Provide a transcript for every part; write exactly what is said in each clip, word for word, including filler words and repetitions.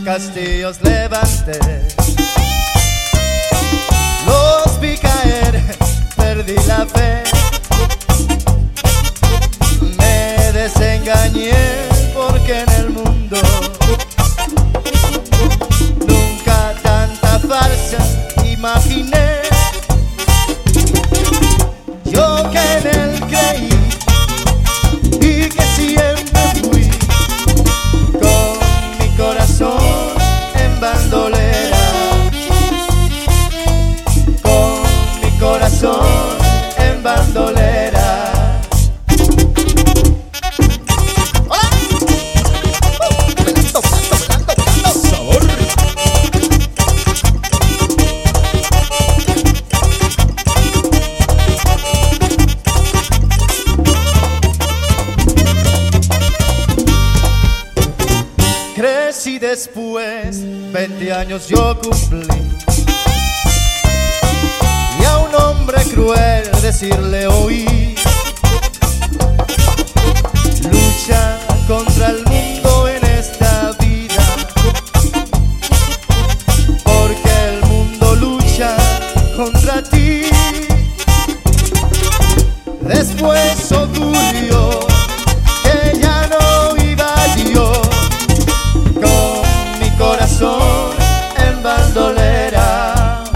castillos levanté. Los vi caer, perdí la fe. Me desengañé porque en el mundo nunca tanta farsa imaginé. Yo que en él creí y que siempre fui con mi corazón en bandolera, con mi corazón en bandolera. Crecí después, veinte años yo cumplí, y a un hombre cruel decirle oí: lucha contra el mundo en esta vida, porque el mundo lucha contra ti. Después ocurrió que ya no iba yo con mi corazón en bandolera.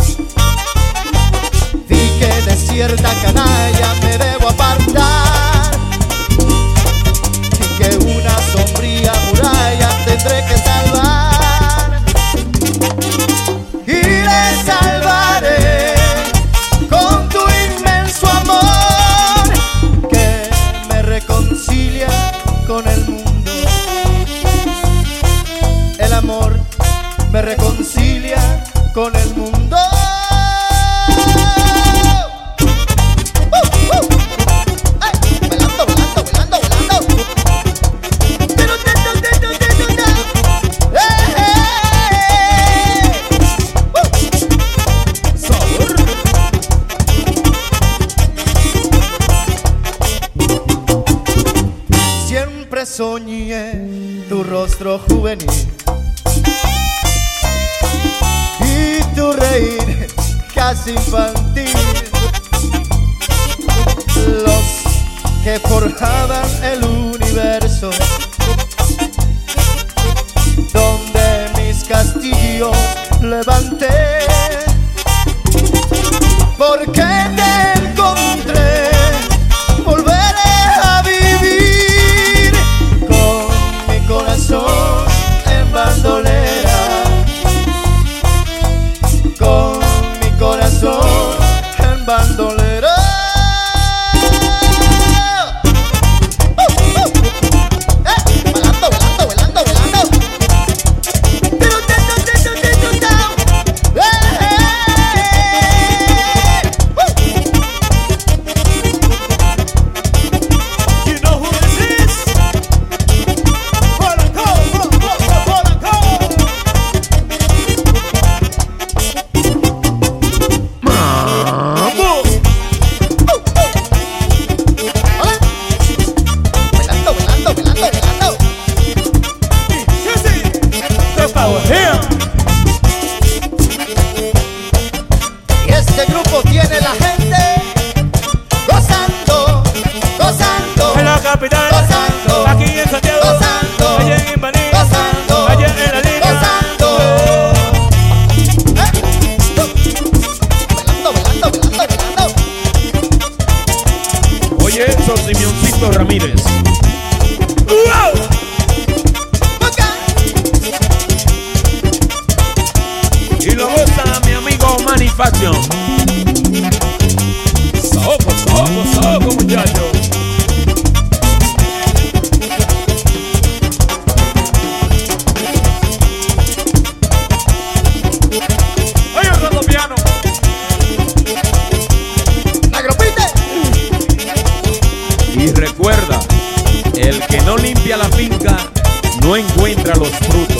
Vi que de cierta canalla me debo apartar y que una sombría muralla tendré que salvar, y le salvaré con tu inmenso amor que me reconcilia con el mundo. El amor me reconcilia con el mundo. Uh, uh. Ay, volando, volando, volando, volando. Pero, te, te, te, te, te, te, te. Eh, eh, eh. Uh. Sabor. Siempre soñé tu rostro juvenil y tu reír casi infantil, los que forjaban el universo, donde mis castillos levanté. Porque te encontré, volveré a vivir con mi corazón en bandolera, con mi corazón en bandolera. Uh, uh, eh, volando, volando, volando, volando. Pero, te, te, te, te, te, te, te. Eh, eh, uh. You know who this is? Polanco, Polanco, Polanco. Mambo. Hola. Volando, volando, volando, volando. Sí, sí. The power here. Y este grupo tiene la gente gozando, gozando, En la capital, gozando, aquí en Santiago, gozando, allá en Ibaní, gozando, allá en la línea. gozando. Eh. Volando, volando, volando, volando. Oye, eso, Simeoncito Ramírez. ¡Wow! Boca. Y lo goza mi amigo Manny Faction. Saoco, saoco, saoco, muchachos. Oye, Rondo Piano. Agropite. Y recuerda, el que no limpia la finca no encuentra los frutos.